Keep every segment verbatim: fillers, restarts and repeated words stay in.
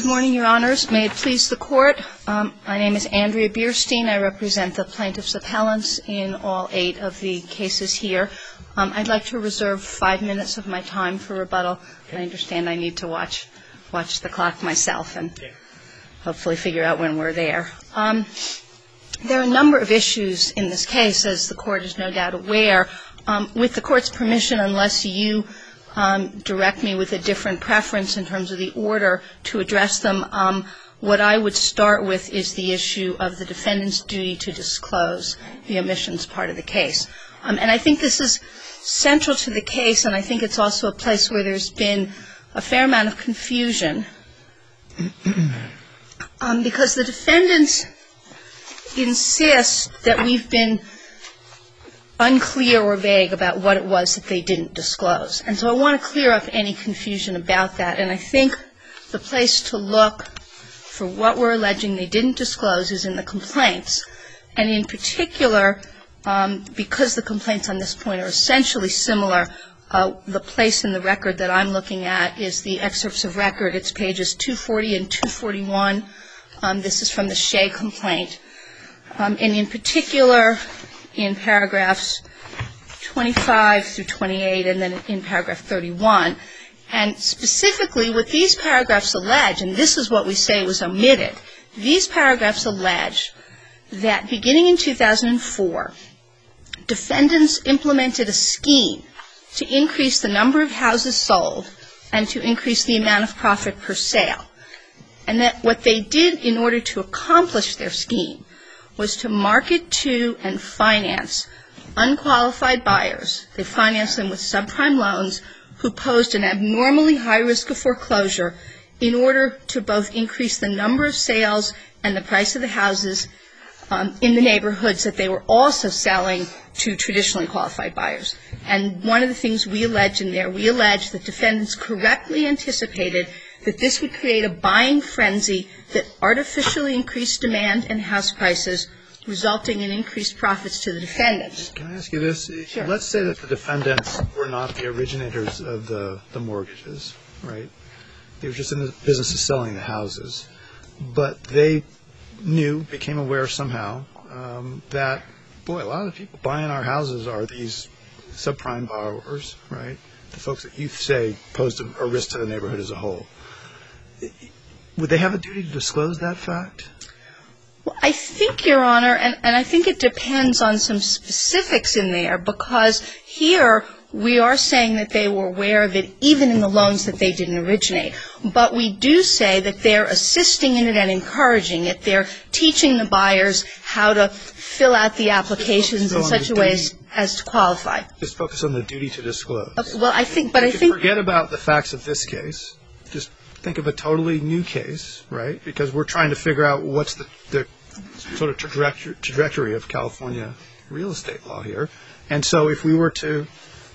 Good morning, Your Honors. May it please the Court. Um, my name is Andrea Bierstein. I represent the plaintiffs' appellants in all eight of the cases here. Um, I'd like to reserve five minutes of my time for rebuttal. I understand I need to watch watch the clock myself and hopefully figure out when we're there. Um, there are a number of issues in this case, as the Court is no doubt aware. Um, with the Court's permission, unless you Um, direct me with a different preference in terms of the order to address them. Um, what I would start with is the issue of the defendant's duty to disclose the omissions part of the case. Um, and I think this is central to the case, and I think it's also a place where there's been a fair amount of confusion um, because the defendants insist that we've been unclear or vague about what it was that they didn't disclose. And so I want to clear up any confusion about that. And I think the place to look for what we're alleging they didn't disclose is in the complaints. And in particular, um, because the complaints on this point are essentially similar, uh, the place in the record that I'm looking at is the excerpts of record. It's pages two forty and two forty-one. Um, this is from the Shea complaint. Um, and in particular, in paragraphs twenty-five through twenty-eight, and then in paragraph thirty-one. And specifically what these paragraphs allege, and this is what we say was omitted, these paragraphs allege that beginning in two thousand four, defendants implemented a scheme to increase the number of houses sold and to increase the amount of profit per sale. And that what they did in order to accomplish their scheme was to market to and finance unqualified buyers. They financed them with subprime loans who posed an abnormally high risk of foreclosure in order to both increase the number of sales and the price of the houses um, in the neighborhoods that they were also selling to traditionally qualified buyers. And one of the things we allege in there, we allege that defendants correctly anticipated that this would create a buying frenzy that artificially increased demand and house prices, resulting in increased profits to the defendants. Can I ask you this? Sure. Let's say that the defendants were not the originators of the, the mortgages, right? They were just in the business of selling the houses. But they knew, became aware somehow, um, that, boy, a lot of the people buying our houses are these subprime borrowers, right? The folks that you say posed a, a risk to the neighborhood as a whole. Would they have a duty to disclose that fact? Well, I think, Your Honor, and, and I think it depends on some specifics in there, because here we are saying that they were aware of it even in the loans that they didn't originate. But we do say that they're assisting in it and encouraging it. They're teaching the buyers how to fill out the applications in such a way as, as to qualify. Just focus on the duty to disclose. Okay, well, I think, but I think... Forget about the facts of this case. Just think of a totally new case, right? Because we're trying to figure out what's the, the sort of trajectory, trajectory of California real estate law here. And so if we were to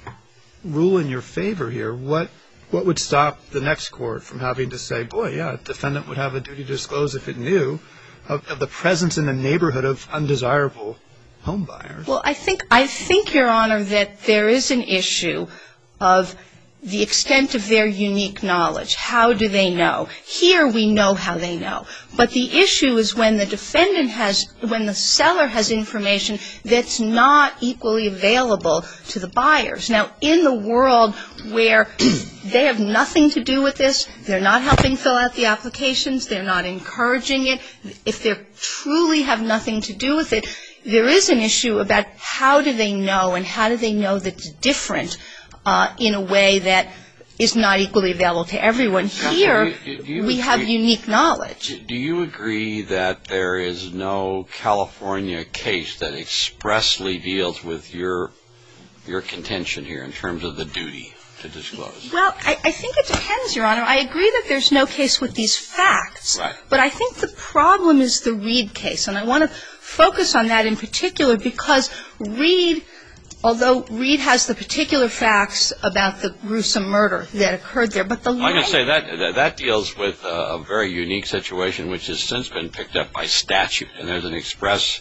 rule in your favor here, what what would stop the next court from having to say, boy, yeah, a defendant would have a duty to disclose if it knew of, of the presence in the neighborhood of undesirable home buyers? Well, I think, I think, Your Honor, that there is an issue of the extent of their unique knowledge. How do they know? Here we know how they know. But the issue is when the defendant has, when the seller has information that's not equally available to the buyers. Now, in the world where they have nothing to do with this, they're not helping fill out the applications, they're not encouraging it, if they truly have nothing to do with it, there is an issue about how do they know and how do they know that it's different Uh, in a way that is not equally available to everyone. Here, do you, do you we agree, have unique knowledge. Do you agree that there is no California case that expressly deals with your your contention here in terms of the duty to disclose? Well, I, I think it depends, Your Honor. I agree that there's no case with these facts. Right. But I think the problem is the Reed case. And I want to focus on that in particular because Reed, although Reed has the particular facts about the gruesome murder that occurred there, but the I can say that that deals with a, a very unique situation which has since been picked up by statute, and there's an express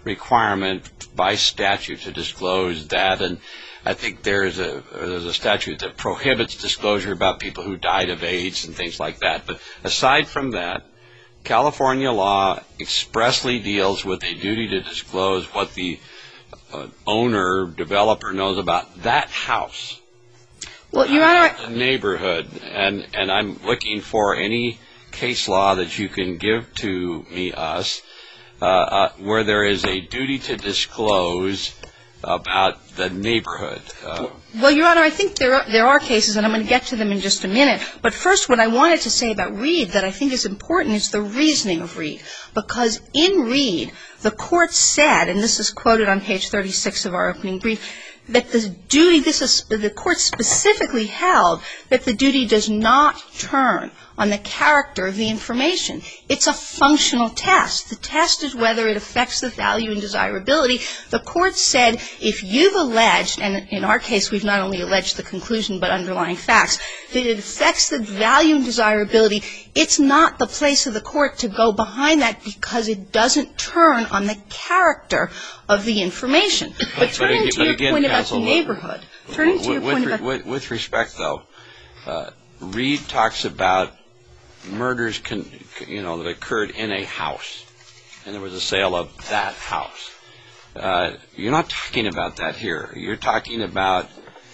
requirement by statute to disclose that, and I think there's a there's a statute that prohibits disclosure about people who died of AIDS and things like that. But aside from that, California law expressly deals with a duty to disclose what the uh, owner, developer knows about that house. Well, Your Honor, the neighborhood, and and I'm looking for any case law that you can give to me, us, uh, uh, where there is a duty to disclose about the neighborhood. Uh, well, Your Honor, I think there are, there are cases, and I'm going to get to them in just a minute. But first, what I wanted to say about Reed that I think is important is the reasoning of Reed. Because in Reed, the court said, and this is quoted on page thirty-six of our opening brief, that the duty, this is, the court specifically held that the duty does not turn on the character of the information. It's a functional test. The test is whether it affects the value and desirability. The court said if you've alleged, and in our case we've not only alleged the conclusion but underlying facts, that it affects the value and desirability, it's not the place of the court to go behind that because it doesn't turn on the character of the information. But turning to your point about the neighborhood, turning to your point about... With, with respect, though, uh, Reed talks about murders, con, you know, that occurred in a house, and there was a sale of that house. Uh, you're not talking about that here. You're talking about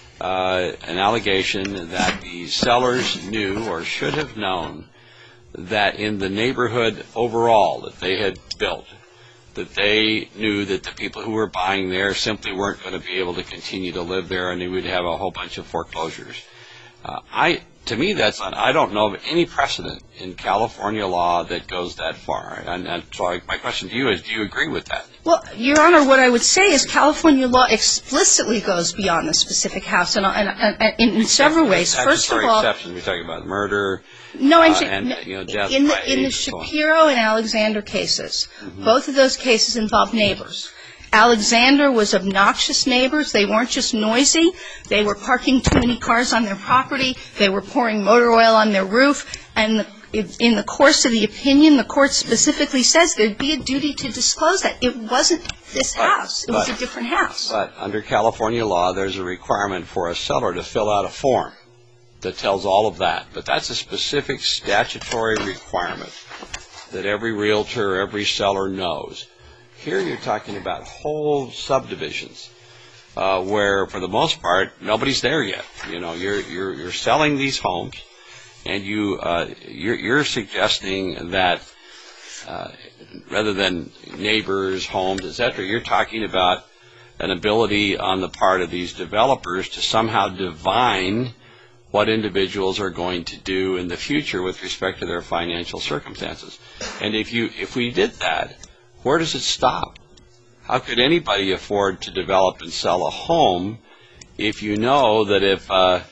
uh, an allegation that the sellers knew or should have known that in the neighborhood overall that they had built, that they knew that the people who were buying there simply weren't going to be able to continue to live there, and they would have a whole bunch of foreclosures. Uh, I, to me, that's not, I don't know of any precedent in California law that goes that far. And, and so I, my question to you is, do you agree with that? Well, Your Honor, what I would say is California law explicitly goes beyond the specific house, and, and, and in several ways. First of all, exceptions. We're talking about murder. No, I'm uh, saying and, you know, death in the by in the age, Shapiro and Alexander cases, mm-hmm. both of those cases involved neighbors. Alexander was obnoxious neighbors. They weren't just noisy. They were parking too many cars on their property. They were pouring motor oil on their roof. And the, in the course of the opinion, the court specifically says there'd be a duty to disclose that. It wasn't this house. It but, was a different house. But under California law, there's a requirement for a seller to fill out a form that tells all of that. But that's a specific statutory requirement that every realtor, every seller knows. Here you're talking about whole subdivisions uh, where, for the most part, nobody's there yet. You know, you're you're you're selling these homes, and you uh, you're, you're suggesting that uh, rather than neighbors, homes, et cetera, you're talking about an ability on the part of these developers to somehow divine what individuals are going to do in the future with respect to their financial circumstances. And if you if we did that, where does it stop? How could anybody afford to develop and sell a home if you know that if uh,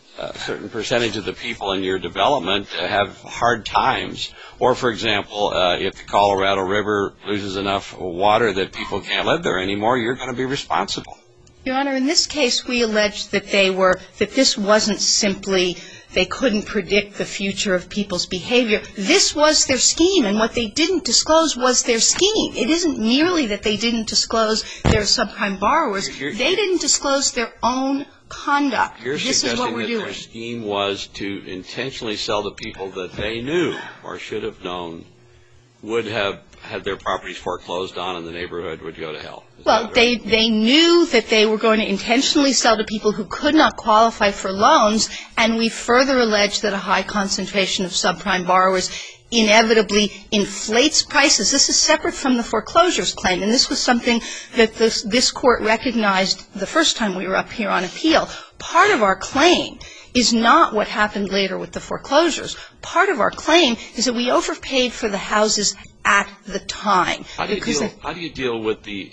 a certain percentage of the people in your development have hard times, or, for example, uh, if the Colorado River loses enough water that people can't live there anymore, you're going to be responsible? Your Honor, in this case, we allege that they were, that this wasn't simply they couldn't predict the future of people's behavior. This was their scheme, and what they didn't disclose was their scheme. It isn't merely that they didn't disclose their subprime borrowers. You're, they didn't disclose their own conduct. You're this is what we're that doing. Their scheme was to intentionally sell to people that they knew or should have known would have had their properties foreclosed on and the neighborhood would go to hell. Is well, right? they, they knew that they were going to intentionally sell to people who could not qualify for loans, and we further allege that a high concentration of subprime borrowers inevitably inflates prices. This is separate from the foreclosures claim, and this was something that this, this court recognized the first time we were up here on appeal. Part of our claim is not what happened later with the foreclosures. Part of our claim is that we overpaid for the houses at the time. How do you deal, how do you deal with the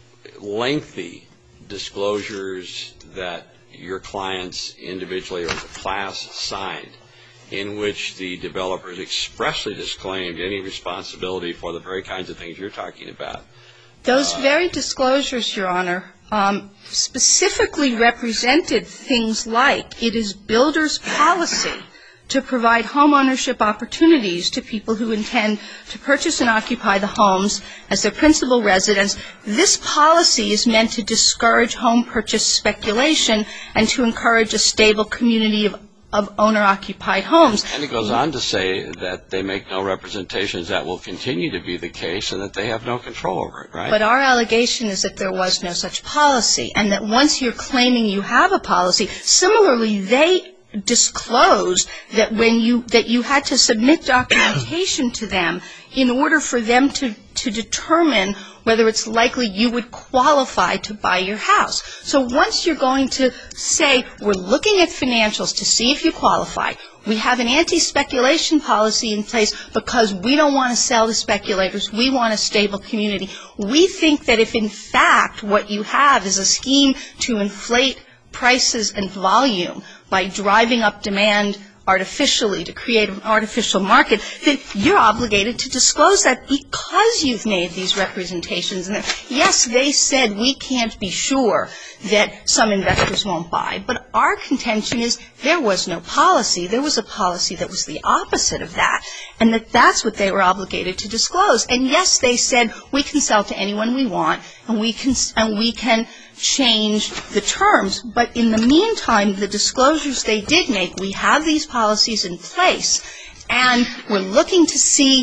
lengthy disclosures that your clients individually or the class signed, in which the developers expressly disclaimed any responsibility for the very kinds of things you're talking about? Those uh, very disclosures, Your Honor, um, specifically represented things like it is builder's policy to provide homeownership opportunities to people who intend to purchase and occupy the homes as their principal residence. This policy is meant to discourage home purchase speculation and to encourage a stable community of of owner-occupied homes. And it goes on to say that they make no representations that will continue to be the case and that they have no control over it, right? But our allegation is that there was no such policy, and that once you're claiming you have a policy, similarly, they disclosed that when you that you had to submit documentation to them in order for them to to determine whether it's likely you would qualify to buy your house. So once you're going to say, we're looking at financials to see if you qualify, we have an anti-speculation policy in place because we don't want to sell to speculators, we want a stable community. We think that if in fact what you have is a scheme to inflate prices and volume by driving up demand artificially to create an artificial market, then you're obligated to disclose that because you've made these representations. And yes, they said we can't be sure that some investors won't buy, but our contention is there was no policy. There was a policy that was the opposite of that, and that that's what they were obligated to disclose. And yes, they said we can sell to anyone we want, and we can and we can change the terms, but in the meantime, the disclosures they did make, we have these policies in place, and we're looking to see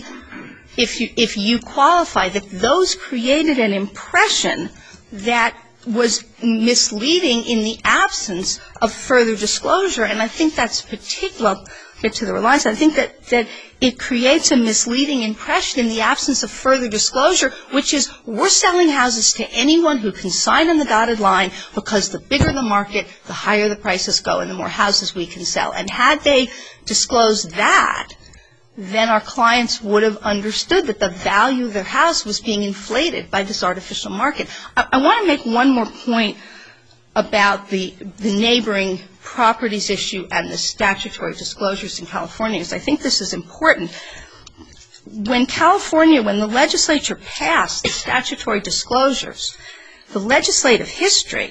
if you if you qualify, that those created an impression that was misleading in the absence of further disclosure. And I think that's particular, get to the reliance, I think that, that it creates a misleading impression in the absence of further disclosure, which is we're selling houses to anyone who can sign on the dotted line because the bigger the market, the higher the prices go and the more houses we can sell. And had they disclosed that, then our clients would have understood that the value of their house was being inflated by this artificial market. I, I want to make one more point about the, the neighboring properties issue and the statutory disclosures in California, because I think this is important. When California, when the legislature passed the statutory disclosures, the legislative history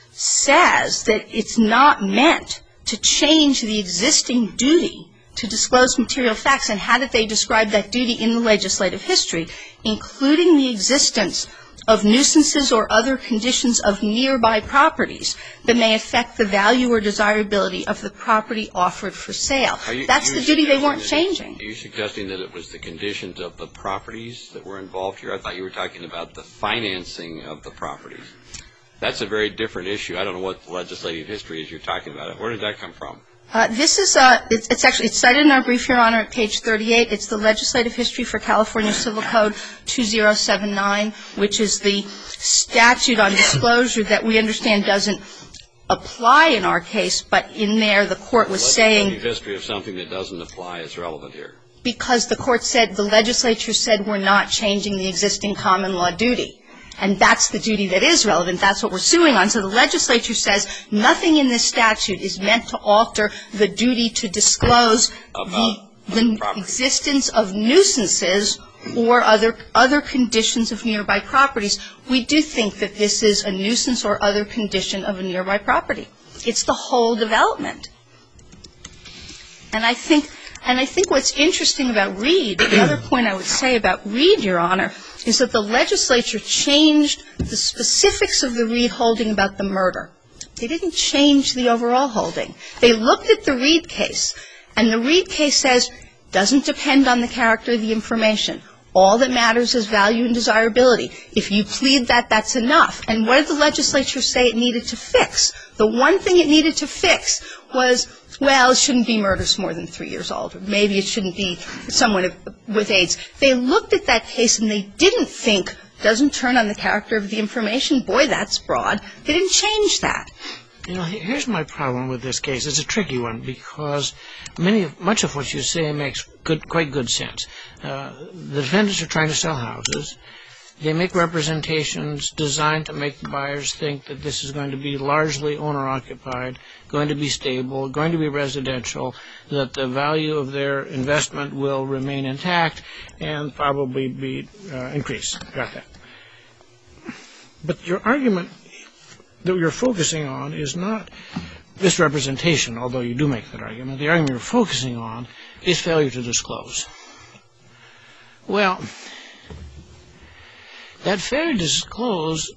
says that it's not meant to change the existing duty to disclose material facts. And how did they describe that duty in the legislative history, including the existence of nuisances or other conditions of nearby properties that may affect the value or desirability of the property offered for sale. You, That's the duty they weren't that, changing. Are you suggesting that it was the conditions of the properties that were involved here? I thought you were talking about the financing of the properties. That's a very different issue. I don't know what legislative history is you're talking about. Where did that come from? Uh, this is, uh, it's, it's actually, it's cited in our brief, Your Honor, at page thirty-eight. It's the legislative history for California Civil Code two thousand seventy-nine, which is the statute on disclosure that we understand doesn't apply in our case, but in there the court was saying. The legislative history of something that doesn't apply is relevant here. Because the court said, the legislature said we're not changing the existing common law duty. And that's the duty that is relevant. That's what we're suing on. So the legislature says nothing in this statute is meant to alter the duty to disclose the, the existence of nuisances or other other conditions of nearby properties. We do think that this is a nuisance or other condition of a nearby property. It's the whole development. And I think and I think what's interesting about Reed, the other point I would say about Reed, Your Honor, is that the legislature changed the specifics of the Reed holding about the murder. They didn't change the overall holding. They looked at the Reed case, and the Reed case says, doesn't depend on the character of the information. All that matters is value and desirability. If you plead that, that's enough. And what did the legislature say it needed to fix? The one thing it needed to fix was, well, it shouldn't be murders more than three years old, or maybe it shouldn't be someone with AIDS. They looked at that case and they didn't think, doesn't turn on the character of the information. Boy, that's broad. They didn't change that. You know, here's my problem with this case. It's a tricky one because many of, much of what you say makes good, quite good sense. Uh, the defendants are trying to sell houses. They make representations designed to make the buyers think that this is going to be largely owner-occupied, going to be stable, going to be residential, that the value of their investment will remain intact and probably be uh, increased. Got that. But your argument that you're focusing on is not misrepresentation, although you do make that argument. The argument you're focusing on is failure to disclose. Well, that failure to disclose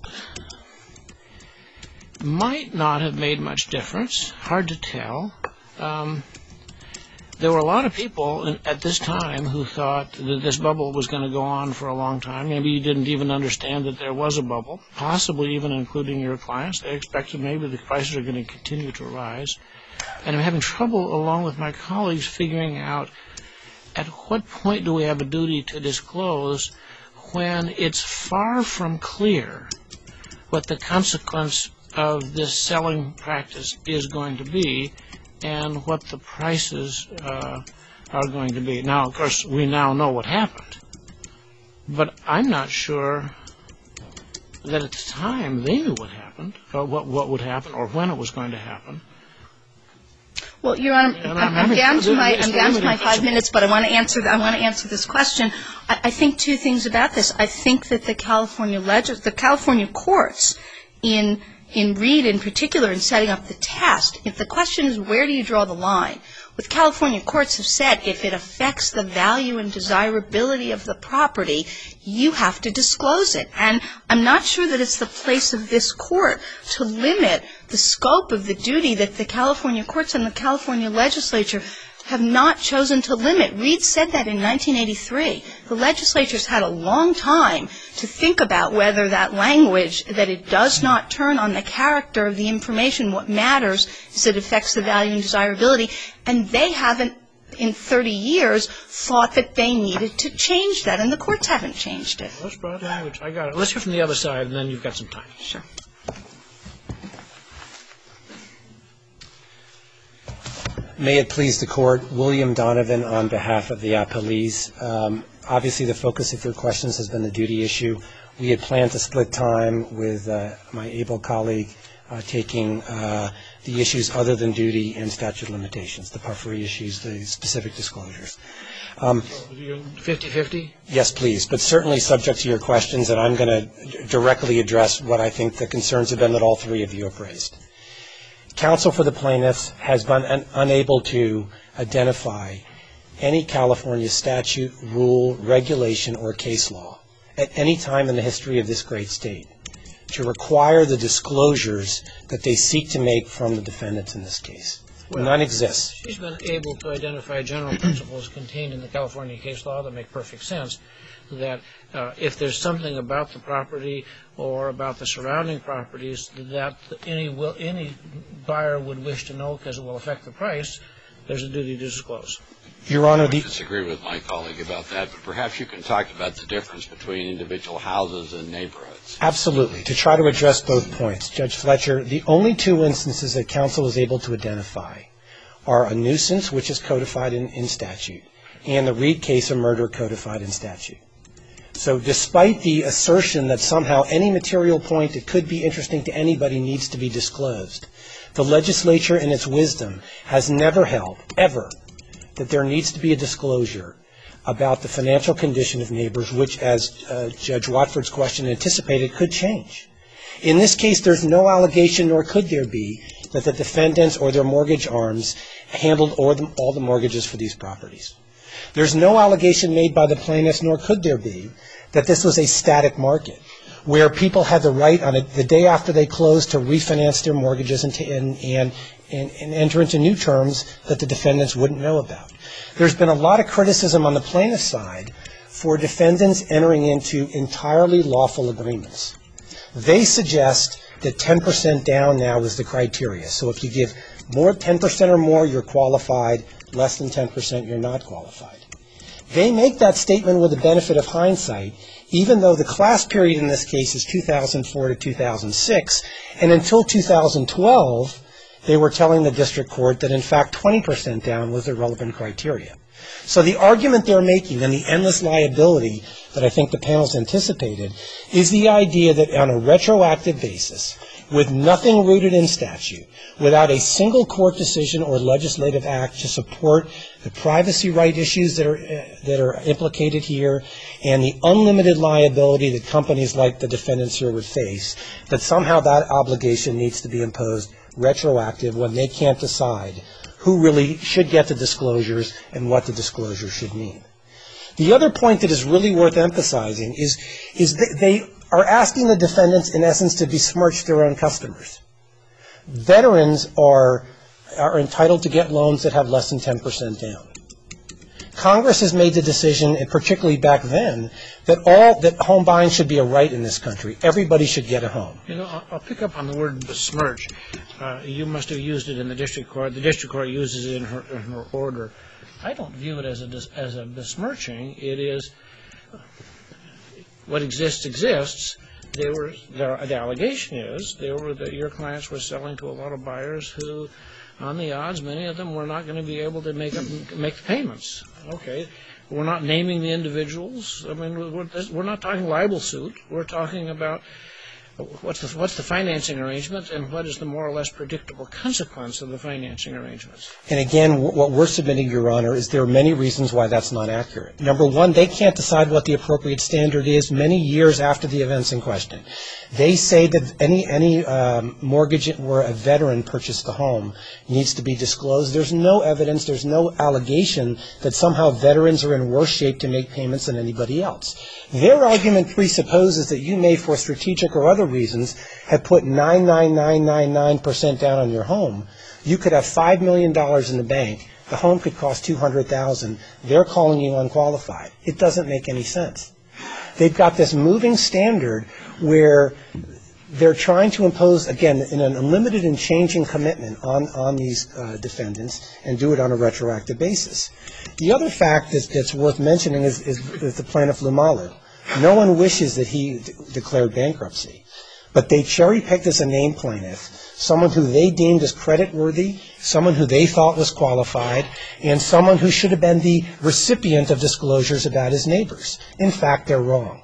might not have made much difference. Hard to tell. Um, there were a lot of people in, at this time who thought that this bubble was going to go on for a long time. Maybe you didn't even understand that there was a bubble, possibly even including your clients. They expected maybe the prices are going to continue to rise. And I'm having trouble, along with my colleagues, figuring out at what point do we have a duty to disclose when it's far from clear what the consequence of this selling practice is going to be and what the prices uh, are going to be. Now, of course, we now know what happened, but I'm not sure that at the time they knew what happened, or what, what would happen, or when it was going to happen. Well, Your Honor, I'm, I'm, I'm down to my I'm down to my five minutes, but I want to answer I want to answer this question. I, I think two things about this. I think that the California legis- the California courts, in in Reed in particular, in setting up the test, if the question is where do you draw the line, what California courts have said, if it affects the value and desirability of the property, you have to disclose it. And I'm not sure that it's the place of this court to limit the scope of the duty that the California courts and the California legislature have not chosen to limit. Reed said that in nineteen eighty-three. The legislature's had a long time to think about whether that language, that it does not turn on the character of the information. What matters is it affects the value and desirability. And they haven't, in thirty years, thought that they needed to change that. And the courts haven't changed it. That's broad language. I got it. Let's hear from the other side, and then you've got some time. Sure. May it please the Court, William Donovan on behalf of the appellees. Um, obviously, the focus of your questions has been the duty issue. We had planned to split time with uh, my able colleague uh, taking uh, the issues other than duty and statute of limitations, the puffery issues, the specific disclosures. Um, fifty-fifty? Yes, please, but certainly subject to your questions, and I'm going to directly address what I think the concerns have been that all three of you have raised. Counsel for the plaintiffs has been un- unable to identify any California statute, rule, regulation, or case law at any time in the history of this great state to require the disclosures that they seek to make from the defendants in this case. Well, none exists. She's been able to identify general principles contained in the California case law that make perfect sense, that uh, if there's something about the property or about the surrounding properties that any will, any buyer would wish to know because it will affect the price, there's a duty to disclose. Your Honor, the... I disagree with my colleague about that, but perhaps you can talk about the difference between individual houses and neighborhoods. Absolutely. To try to address both points, Judge Fletcher, the only two instances that counsel is able to identify are a nuisance, which is codified in, in statute, and the Reed case of murder codified in statute. So despite the assertion that somehow any material point that could be interesting to anybody needs to be disclosed, the legislature in its wisdom has never held, ever, that there needs to be a disclosure about the financial condition of neighbors, which, as uh, Judge Watford's question anticipated, could change. In this case, there's no allegation, nor could there be, that the defendants or their mortgage arms handled all the, all the mortgages for these properties. There's no allegation made by the plaintiffs, nor could there be, that this was a static market where people had the right on a, the day after they closed to refinance their mortgages and, to, and, and, and, and enter into new terms that the defendants wouldn't know about. There's been a lot of criticism on the plaintiff's side for defendants entering into entirely lawful agreements. They suggest that ten percent down now is the criteria. So if you give more ten percent or more, you're qualified. Less than ten percent, you're not qualified. They make that statement with the benefit of hindsight, even though the class period in this case is two thousand four to two thousand six, and until two thousand twelve, they were telling the district court that, in fact, twenty percent down was the relevant criteria. So the argument they're making and the endless liability that I think the panel's anticipated is the idea that on a retroactive basis, with nothing rooted in statute, without a single court decision or legislative act to support the privacy right issues that are uh, that are implicated here and the unlimited liability that companies like the defendants here would face, that somehow that obligation needs to be imposed retroactive when they can't decide who really should get the disclosures and what the disclosure should mean. The other point that is really worth emphasizing is, is that they are asking the defendants, in essence, to besmirch their own customers. Veterans are, are entitled to get loans that have less than ten percent down. Congress has made the decision, and particularly back then, that all that home buying should be a right in this country. Everybody should get a home. You know, I'll, I'll pick up on the word besmirch. Uh, you must have used it in the district court. The district court uses it in her, in her order. I don't view it as a as a besmirching. It is what exists exists. They were the, the allegation is they were that your clients were selling to a lot of buyers who, on the odds, many of them were not going to be able to make up make the payments. Okay, we're not naming the individuals. I mean, we're, we're not talking libel suit. We're talking about what's the what's the financing arrangement and what is the more or less predictable consequence of the financing arrangements. And again, what we're submitting, Your Honor, is there are many reasons why that's not accurate. Number one, they can't decide what the appropriate standard is many years after the events in question. They say that any any um, mortgage where a veteran purchased the home needs to be disclosed. There's no evidence, there's no allegation that somehow veterans are in worse shape to make payments than anybody else. Their argument presupposes that you may, for strategic or other reasons, have put nine nine nine nine nine percent down on your home. You could have five million dollars in the bank. The home could cost two hundred thousand dollars. They're calling you unqualified. It doesn't make any sense. They've got this moving standard where they're trying to impose, again, in an unlimited and changing commitment on, on these uh, defendants and do it on a retroactive basis. The other fact that's, that's worth mentioning is, is, is the plaintiff Lumalu. No one wishes that he d- declared bankruptcy, but they cherry-picked as a named plaintiff someone who they deemed as creditworthy, someone who they thought was qualified, and someone who should have been the recipient of disclosures about his neighbors. In fact, they're wrong.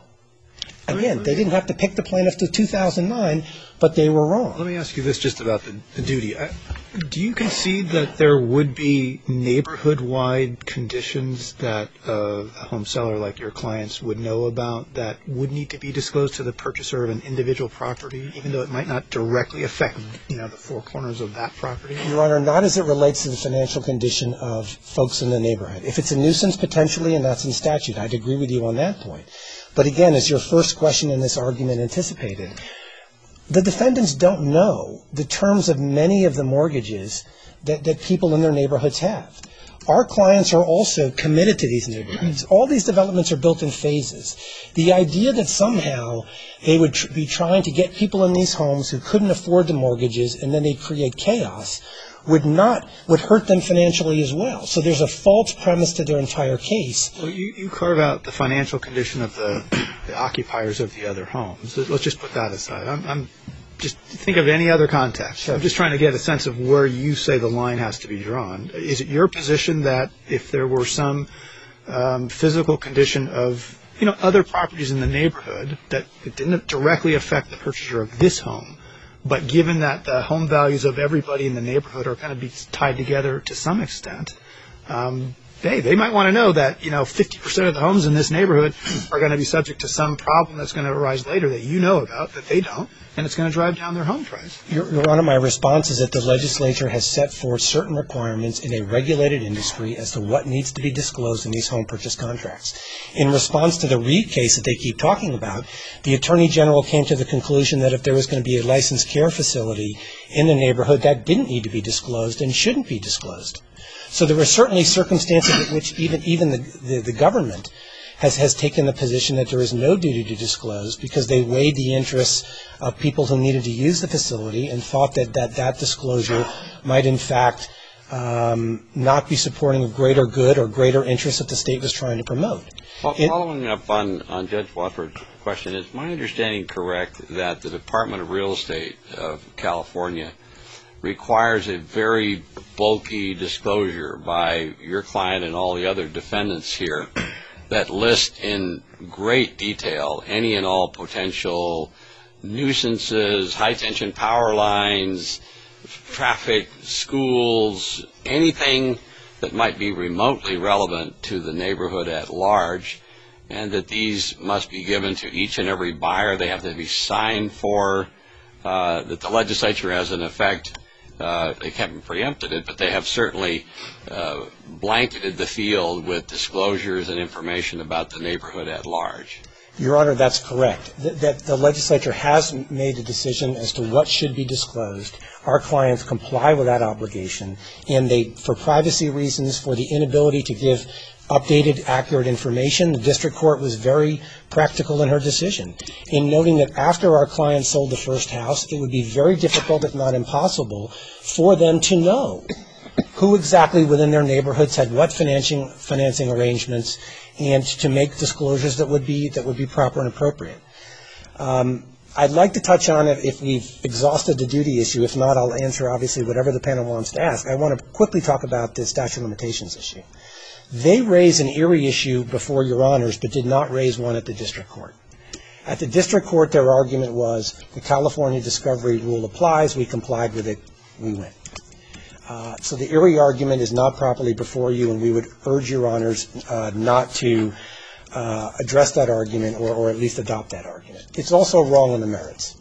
Again, they didn't have to pick the plaintiff to two thousand nine, but they were wrong. Let me ask you this just about the, the duty. I, do you concede that there would be neighborhood-wide conditions that uh, a home seller like your clients would know about that would need to be disclosed to the purchaser of an individual property, even though it might not directly affect, you know, the four corners of that property? Your Honor, not as it relates to the financial condition of folks in the neighborhood. If it's a nuisance, potentially, and that's in statute, I'd agree with you on that point. But again, as your first question in this argument anticipated, the defendants don't know the terms of many of the mortgages that, that people in their neighborhoods have. Our clients are also committed to these neighborhoods. All these developments are built in phases. The idea that somehow they would tr- be trying to get people in these homes who couldn't afford the mortgages and then they'd create chaos would not, would hurt them financially as well. So there's a false premise to their entire case. Well, you, you carve out the financial condition of the, the occupiers of the other homes. Let's just put that aside. I'm, I'm just think of any other context. Sure. I'm just trying to get a sense of where you say the line has to be drawn. Is it your position that if there were some um, physical condition of, you know, other properties in the neighborhood that it didn't directly affect the purchaser of this home, but given that the home values of everybody in the neighborhood are going to be tied together to some extent, um, they they might want to know that, you know, fifty percent of the homes in this neighborhood are going to be subject to some problem that's going to arise later that you know about that they don't, and it's going to drive down their home price. Your, Your Honor, my response is that the legislature has set forth certain requirements in a regulated industry as to what needs to be disclosed in these home purchase contracts. In response to the Reed case that they keep talking about, the Attorney General came to the conclusion that if there was going to be a licensed care facility in the neighborhood, that didn't need to be disclosed and shouldn't be disclosed. So there were certainly circumstances in which even even the, the, the government has, has taken the position that there is no duty to disclose because they weighed the interests of people who needed to use the facility and thought that that, that disclosure might in fact um, not be supporting a greater good or greater interest that the state was trying to promote. Well, it, following up on, on Judge Watford's question, is my understanding correct that the Department of Real Estate of California requires a very bulky disclosure by your client and all the other defendants here that list in great detail any and all potential nuisances, high-tension power lines, traffic, schools, anything that might be remotely relevant to the neighborhood at large, and that these must be given to each and every buyer. They have to be signed for, uh, that the legislature has, in effect, uh, they haven't preempted it, but they have certainly uh, blanketed the field with disclosures and information about the neighborhood at large. Your Honor, that's correct. Th- that the legislature has made a decision as to what should be disclosed. Our clients comply with that obligation, and they, for privacy reasons, for the inability to give updated, accurate information, the district court was very practical in her decision in noting that after our clients sold the first house, it would be very difficult, if not impossible, for them to know who exactly within their neighborhoods had what financing financing arrangements, and to make disclosures that would be that would be proper and appropriate. Um, I'd like to touch on it if we've exhausted the duty issue. If not, I'll answer obviously whatever the panel wants to ask. I want to quickly talk about the statute of limitations issue. They raised an Erie issue before Your Honors, but did not raise one at the district court. At the district court, their argument was the California discovery rule applies. We complied with it. We win. Uh, so the Erie argument is not properly before you, and we would urge Your Honors uh, not to uh, address that argument or, or at least adopt that argument. It's also wrong on the merits.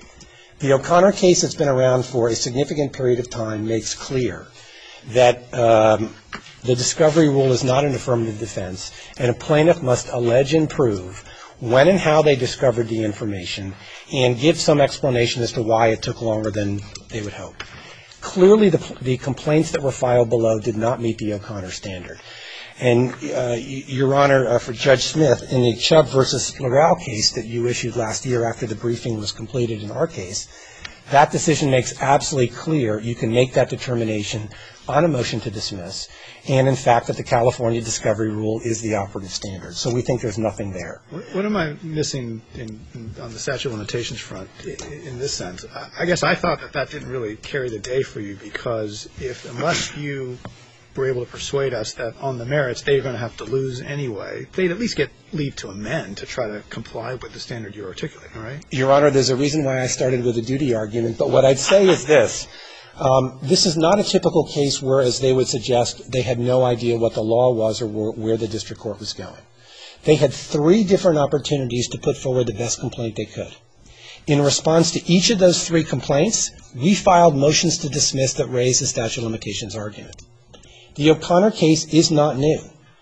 The O'Connor case that's been around for a significant period of time makes clear that um, the discovery rule is not an affirmative defense, and a plaintiff must allege and prove when and how they discovered the information and give some explanation as to why it took longer than they would hope. Clearly, the, the complaints that were filed below did not meet the O'Connor standard. And, uh, Your Honor, uh, for Judge Smith, in the Chubb versus Loral case that you issued last year after the briefing was completed in our case, that decision makes absolutely clear you can make that determination on a motion to dismiss, and in fact that the California discovery rule is the operative standard. So we think there's nothing there. What, what am I missing in, in, on the statute of limitations front in, in this sense? I, I guess I thought that that didn't really carry the day for you, because if unless you were able to persuade us that on the merits they're going to have to lose anyway, they'd at least get leave to amend to try to comply with the standard you're articulating, right? Your Honor, there's a reason why I started with a duty argument, but what I'd say is this. Um, this is not a typical case where, as they would suggest, they had no idea what the law was or where, where the district court was going. They had three different opportunities to put forward the best complaint they could. In response to each of those three complaints, we filed motions to dismiss that raised the statute of limitations argument. The O'Connor case is not new,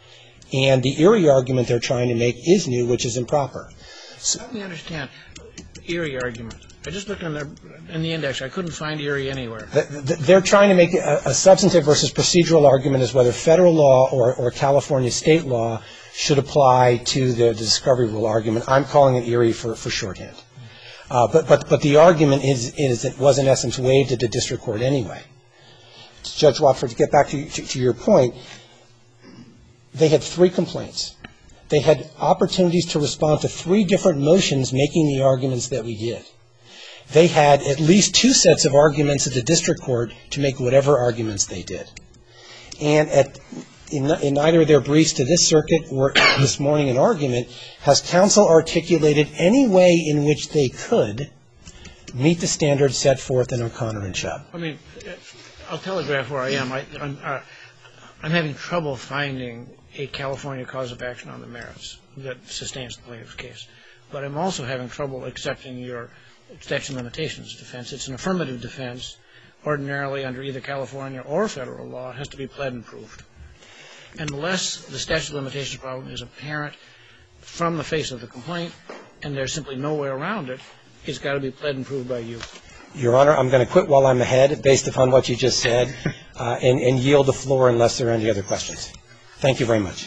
and the Erie argument they're trying to make is new, which is improper. So, let me understand. Erie argument. I just looked in, their, in the index. I couldn't find Erie anywhere. They're trying to make a, a substantive versus procedural argument as whether federal law or, or California state law should apply to the, the discovery rule argument. I'm calling it Erie for, for shorthand. Uh, but, but, but the argument is, is it was in essence waived at the district court anyway. Judge Watford, to get back to, to, to your point, they had three complaints. They had opportunities to respond to three different motions making the arguments that we did. They had at least two sets of arguments at the district court to make whatever arguments they did. And at, in, in either of their briefs to this circuit or this morning in argument, has counsel articulated any way in which they could meet the standards set forth in O'Connor and Chubb? I mean, I'll telegraph where I am. I, I'm, uh, I'm having trouble finding a California cause of action on the merits that sustains the plaintiff's case. But I'm also having trouble accepting your statute of limitations defense. It's an affirmative defense. Ordinarily, under either California or federal law, it has to be pled and proved. Unless the statute of limitations problem is apparent from the face of the complaint and there's simply no way around it, it's got to be pled and proved by you. Your Honor, I'm going to quit while I'm ahead based upon what you just said uh, and, and yield the floor unless there are any other questions. Thank you very much.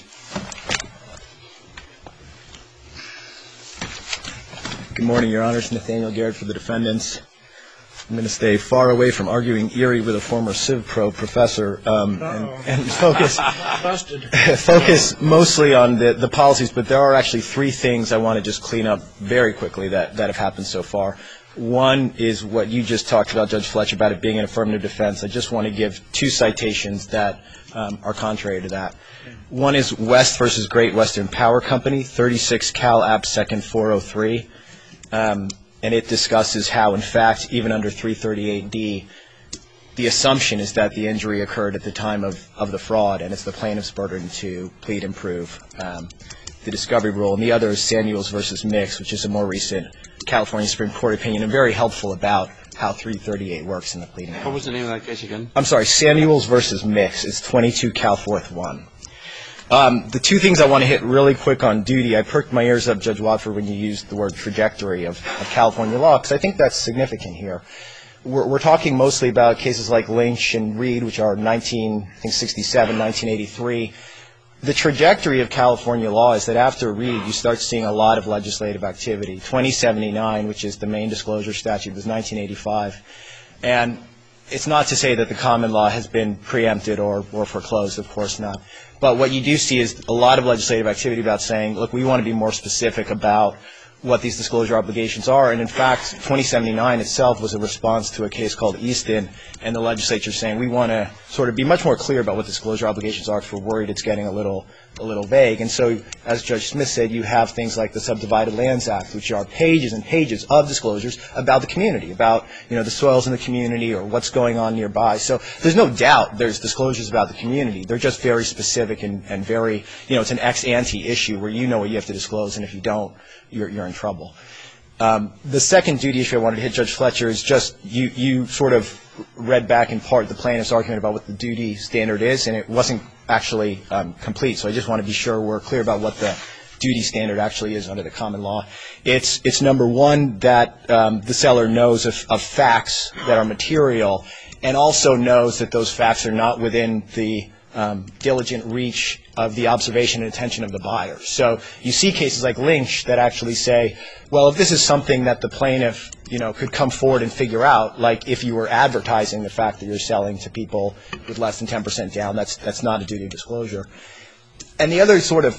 Good morning, Your Honors. Nathaniel Garrett for the defendants. I'm going to stay far away from arguing Erie with a former Civ Pro professor um, and, and focus focus mostly on the, the policies, but there are actually three things I want to just clean up very quickly that, that have happened so far. One is what you just talked about, Judge Fletcher, about it being an affirmative defense. I just want to give two citations that um, are contrary to that. One is West versus Great Western Power Company, thirty-six Cal App Second four oh three. Um, and it discusses how, in fact, even under three thirty-eight D, the assumption is that the injury occurred at the time of, of the fraud, and it's the plaintiff's burden to plead and prove um, the discovery rule, and the other is Samuels versus Mix, which is a more recent California Supreme Court opinion and very helpful about how three thirty-eight works in the pleading. What was the name of that case again? I'm sorry, Samuels versus Mix. It's twenty-two Cal fourth one. Um, the two things I want to hit really quick on duty, I perked my ears up, Judge Watford, when you used the word trajectory of, of California law, because I think that's significant here. We're, we're talking mostly about cases like Lynch and Reed, which are nineteen sixty-seven, nineteen eighty-three. The trajectory of California law is that after Reed, you start seeing a lot of legislative activity. twenty seventy-nine, which is the main disclosure statute, was nineteen eighty-five. And it's not to say that the common law has been preempted or, or foreclosed, of course not. But what you do see is a lot of legislative activity about saying, look, we want to be more specific about what these disclosure obligations are. And in fact, twenty seventy-nine itself was a response to a case called Easton, and the legislature saying we want to sort of be much more clear about what disclosure obligations are, because we're worried it's getting a little a little vague. And so, as Judge Smith said, you have things like the Subdivided Lands Act, which are pages and pages of disclosures about the community, about, you know, the soils in the community or what's going on nearby. So there's no doubt there's disclosures about the community. They're just very specific and, and very, you know, it's an ex ante issue where you know what you have to disclose, and if you don't, you're, you're in trouble. Um, the second duty issue I wanted to hit, Judge Fletcher, is just you, you sort of read back in part the plaintiff's argument about what the duty standard is, and it wasn't actually um, complete. So I just want to be sure we're clear about what the duty standard actually is under the common law. It's, it's number one, that um, the seller knows of, of facts that are material, and also knows that those facts are not within the Um, diligent reach of the observation and attention of the buyer. So you see cases like Lynch that actually say, well, if this is something that the plaintiff, you know, could come forward and figure out, like if you were advertising the fact that you're selling to people with less than ten percent down, that's that's not a duty of disclosure. And the other sort of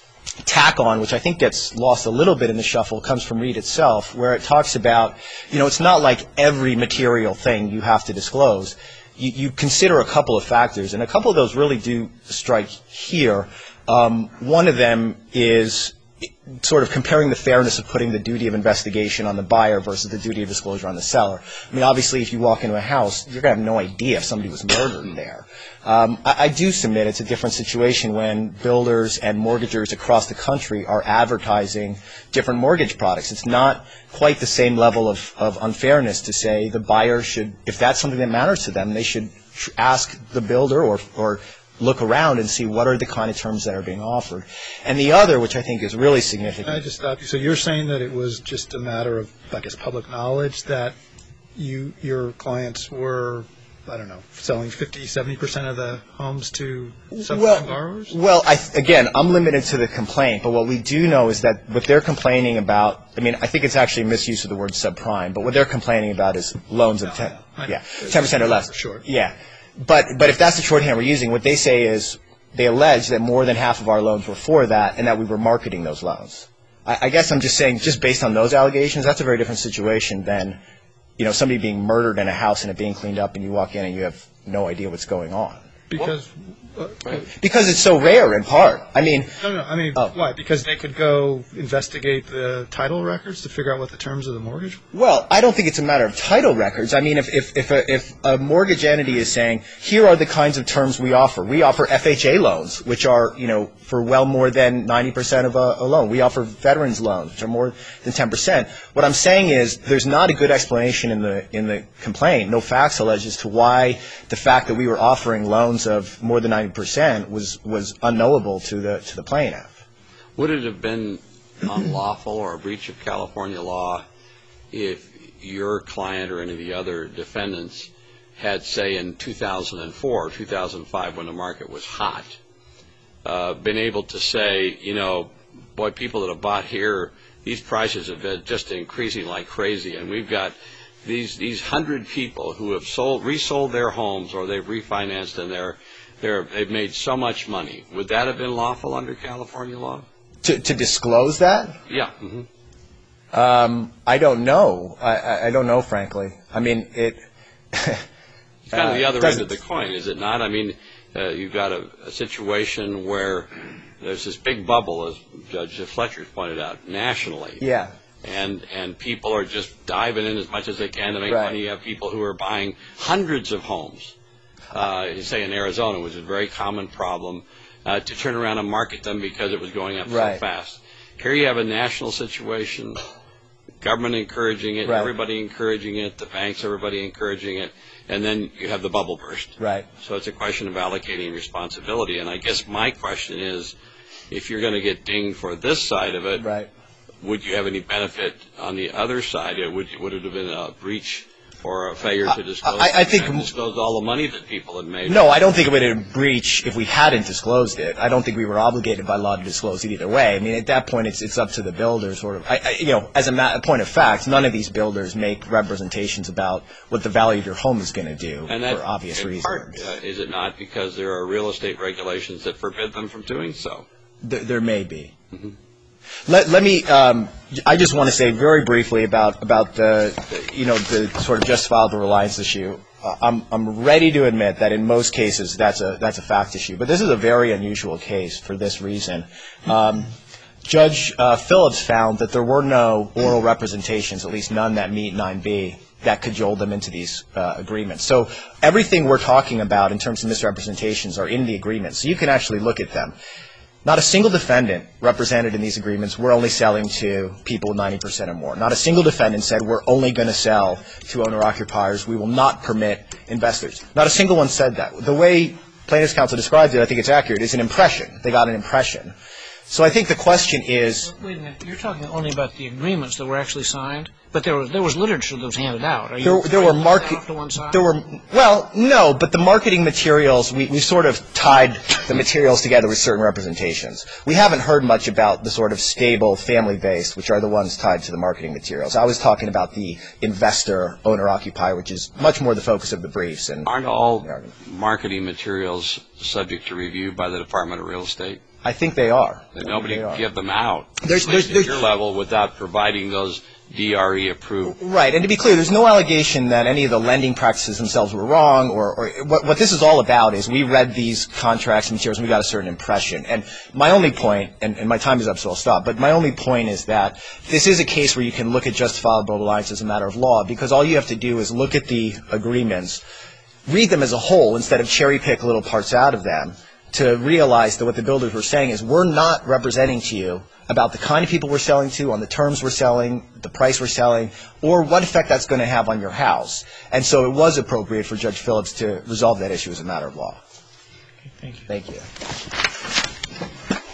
tack on, which I think gets lost a little bit in the shuffle, comes from Reed itself, where it talks about, you know, it's not like every material thing you have to disclose. You, you consider a couple of factors, and a couple of those really do strike here. Um, one of them is sort of comparing the fairness of putting the duty of investigation on the buyer versus the duty of disclosure on the seller. I mean, obviously, if you walk into a house, you're going to have no idea if somebody was murdered there. Um, I, I do submit it's a different situation when builders and mortgagers across the country are advertising different mortgage products. It's not quite the same level of, of unfairness to say the buyer should, if that's something that matters to them, they should tr- ask the builder or, or look around and see what are the kind of terms that are being offered. And the other, which I think is really significant. Can I just stop you? So you're saying that it was just a matter of, I guess, public knowledge that you, your clients were, I don't know, selling fifty, seventy percent of the homes to subprime well, borrowers? Well, I, again, I'm limited to the complaint, but what we do know is that what they're complaining about, I mean, I think it's actually misuse of the word subprime, but what they're complaining about is loans of ten, yeah, ten percent or less. Sure. Yeah. But but if that's the shorthand we're using, what they say is they allege that more than half of our loans were for that and that we were marketing those loans. I, I guess I'm just saying, just based on those allegations, that's a very different situation than, you know, somebody being murdered in a house and it being cleaned up and you walk in and you have no idea what's going on. Because uh, because it's so rare in part. I mean, no, no. I mean, oh. why? Because they could go investigate the title records to figure out what the terms of the mortgage were? Well, I don't think it's a matter of title records. I mean, if if if a, if a mortgage entity is saying, here are the kinds of terms we offer. We offer F H A loans, which are, you know, for well more than ninety percent of a, a loan. We offer veterans loans, which are more than ten percent. What I'm saying is there's not a good explanation in the in the complaint, no facts alleged as to why the fact that we were offering loans of more than ninety percent was was unknowable to the to the plaintiff. Would it have been unlawful or a breach of California law if your client or any of the other defendants had, say, in two thousand four or two thousand five, when the market was hot, uh, been able to say, you know, boy, people that have bought here, these prices have been just increasing like crazy, and we've got these these hundred people who have sold resold their homes or they've refinanced and they're they're they've made so much money. Would that have been lawful under California law? To to disclose that? Yeah. Mm-hmm. Um, I don't know. I, I, I don't know, frankly. I mean, it. It's kind of the other end of the coin, is it not? I mean, uh, you've got a, a situation where there's this big bubble, as Judge Fletcher pointed out, nationally. Yeah. And and people are just diving in as much as they can to make right. money. You have people who are buying hundreds of homes. Uh, say in Arizona, which is a very common problem. uh, to turn around and market them because it was going up Right. so fast. Here you have a national situation, government encouraging it, Right. everybody encouraging it, the banks, everybody encouraging it, and then you have the bubble burst. Right. So it's a question of allocating responsibility. And I guess my question is, if you're going to get dinged for this side of it, Right. would you have any benefit on the other side? It would, would it have been a breach or a failure to disclose, I- I think- disclose all the money that people had made? No, I don't think it would have been a breach if we hadn't disclosed it. I don't think we were obligated by law to disclose it either way. I mean, at that point, it's it's up to the builder, sort of. I, I, you know, as a, ma- a point of fact, none of these builders make representations about what the value of your home is going to do And that, for obvious in reasons. part, uh, is it not because there are real estate regulations that forbid them from doing so? There, there may be. Mm-hmm. Let, let me. Um, I just want to say very briefly about about the, you know, the sort of justifiable reliance issue. Uh, I'm I'm ready to admit that in most cases that's a that's a fact issue, but this is a very unusual case for this reason. Um, Judge uh, Phillips found that there were no oral representations, at least none that meet nine B, that cajoled them into these uh, agreements. So everything we're talking about in terms of misrepresentations are in the agreement, so you can actually look at them. Not a single defendant represented in these agreements, we're only selling to people with ninety percent or more. Not a single defendant said we're only going to sell to owner-occupiers. We will not permit investors. Not a single one said that. The way plaintiff's counsel described it, I think it's accurate, is an impression. They got an impression. So I think the question is... Wait a minute. You're talking only about the agreements that were actually signed? But there was, there was literature that was handed out. Are you There, there were market. off to one side? There were well, no, but the marketing materials we, we sort of tied the materials together with certain representations. We haven't heard much about the sort of stable family base, which are the ones tied to the marketing materials. I was talking about the investor owner occupier, which is much more the focus of the briefs. And aren't all marketing materials subject to review by the Department of Real Estate? I think they are. That nobody They are. can give them out, There's- at least there's- at your level, without providing those D R E approved. Right, and to be clear, there's no allegation that any of the lending practices themselves were wrong, or, or what, what this is all about is we read these contracts and materials and we got a certain impression. And my only point, and, and my time is up, so I'll stop, but my only point is that this is a case where you can look at justifiable reliance as a matter of law, because all you have to do is look at the agreements, read them as a whole instead of cherry pick little parts out of them, to realize that what the builders were saying is we're not representing to you about the kind of people we're selling to, on the terms we're selling, the price we're selling, or what effect that's going to have on your house. And so it was appropriate for Judge Phillips to resolve that issue as a matter of law. Okay, thank you. Thank you.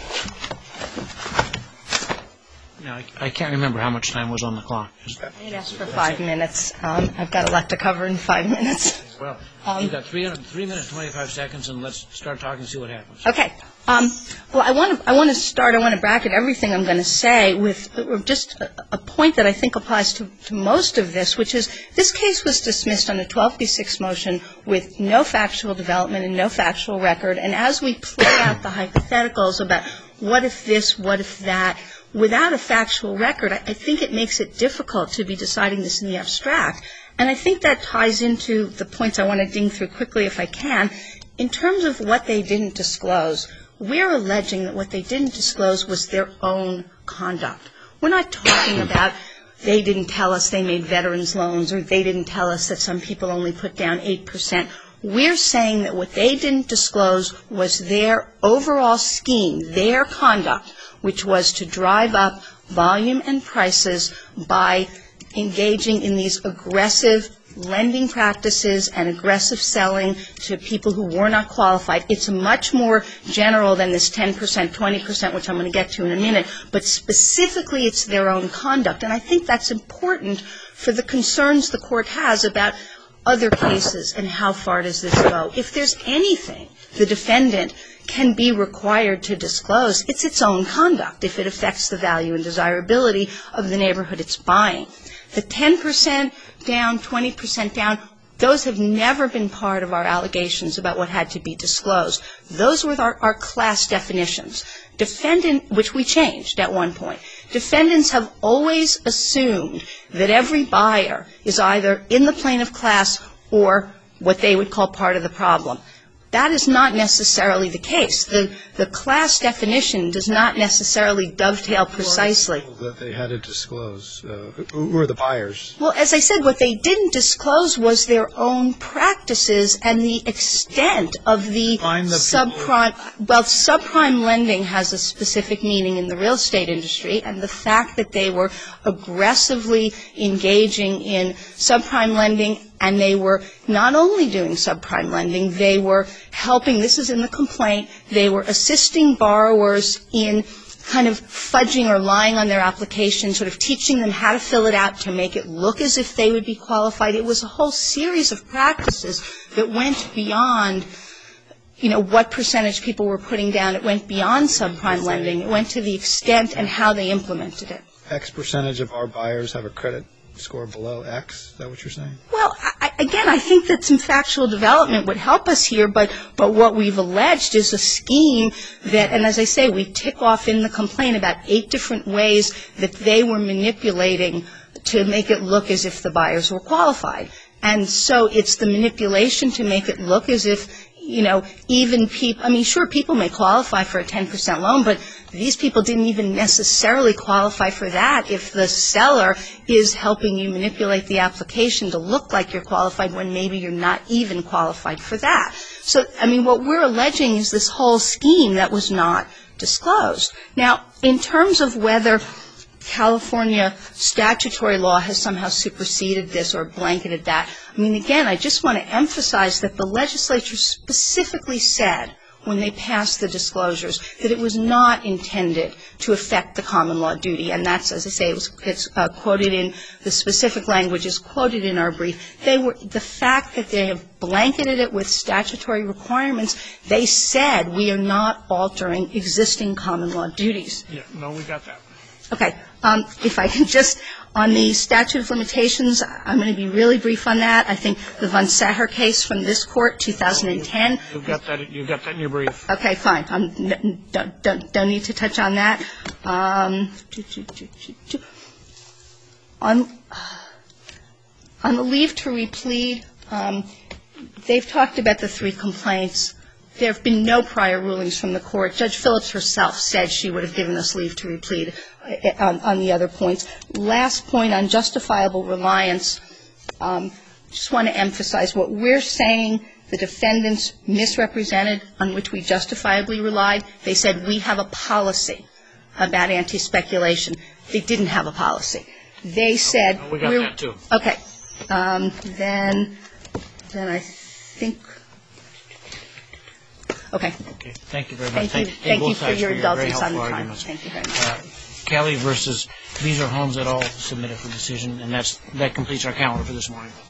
Now, I, I can't remember how much time was on the clock. I had asked for five minutes. Um, I've got a lot to cover in five minutes. Well, Um, you've got three, three minutes, twenty-five seconds, and let's start talking and see what happens. Okay. Um, well, I want to I want to start, I want to bracket everything I'm going to say with uh, just a, a point that I think applies to, to most of this, which is this case was dismissed on a twelve B six motion with no factual development and no factual record. And as we play out the hypotheticals about what if this, what if that, without a factual record, I, I think it makes it difficult to be deciding this in the abstract. And I think that ties into the points I want to ding through quickly if I can. In terms of what they didn't disclose, we're alleging that what they didn't disclose was their own conduct. We're not talking about they didn't tell us they made veterans loans or they didn't tell us that some people only put down eight percent. We're saying that what they didn't disclose was their overall scheme, their conduct, which was to drive up volume and prices by engaging in these aggressive lending practices and aggressive selling to people who were not qualified. It's much more general than this ten percent, twenty percent, which I'm going to get to in a minute, but specifically it's their own conduct. And I think that's important for the concerns the Court has about other cases and how far does this go. If there's anything the defendant can be required to disclose, it's its own conduct if it affects the value and desirability of the neighborhood it's buying. The ten percent down, twenty percent down, those have never been part of our allegations about what had to be disclosed. Those were our, our class definitions. Defendant, which we changed at one point. Defendants have always assumed that every buyer is either in the plaintiff class or what they would call part of the problem. That is not necessarily the case. The the class definition does not necessarily dovetail precisely. That they had to disclose. Uh, who were the buyers? Well, as I said, what they didn't disclose was their own practices and the extent of the, the subprime. Well, subprime lending has a specific meaning in the real estate industry, and the fact that they were aggressively engaging in subprime lending, and they were not only doing subprime lending, they were helping, this is in the complaint, they were assisting borrowers in kind of fudging or lying on their application, sort of teaching them how to fill it out to make it look as if they would be qualified. It was a whole series of practices that went beyond, you know, what percentage people were putting down. It went beyond subprime lending. It went to the extent and how they implemented it. X percentage of our buyers have a credit score below X? Is that what you're saying? Well, I, again, I think that some factual development would help us here, but, but what we've alleged is a scheme that, and as I say, we tick off in the complaint about eight different ways that they were manipulating to make it look as if the buyers were qualified. And so it's the manipulation to make it look as if, you know, even people, I mean, sure, people may qualify for a ten percent loan, but these people didn't even necessarily qualify for that if the seller is helping you manipulate the application to look like you're qualified when maybe you're not even qualified for that. So, I mean, what we're alleging is this whole scheme that was not disclosed. Now, in terms of whether California statutory law has somehow superseded this or blanketed that, I mean, again, I just want to emphasize that the legislature specifically said when they passed the disclosures that it was not intended to affect the common law duty. And that's, as I say, it was, it's uh, quoted in the specific language is quoted in our brief. They were, the fact that they have blanketed it with statutory requirements, they said we are not altering existing common law duties. Yeah, no, we got that. Okay. Um, if I can just, on the statute of limitations, I'm going to be really brief on that. I think the Von Sacher case from this court, two thousand ten. You've got that, you've got that in your brief. Okay, fine. Um, don't, don't, don't need to touch on that. Um, on, on the leave to replead, um, they've talked about the three complaints. There have been no prior rulings from the court. Judge Phillips herself said she would have given us leave to replead on, on the other points. Last point on justifiable reliance, um, just want to emphasize what we're saying the defendants misrepresented on which we justifiably relied. They said we have a policy about anti-speculation. They didn't have a policy. They said we got that too. Okay. Um, then, then I think. Okay. Okay. Thank you very much. Thank you. Thank you for your indulgence on the time. Thank you very much. Uh, Kelly versus Beezer Homes et al. Submitted for decision, and that's that completes our calendar for this morning.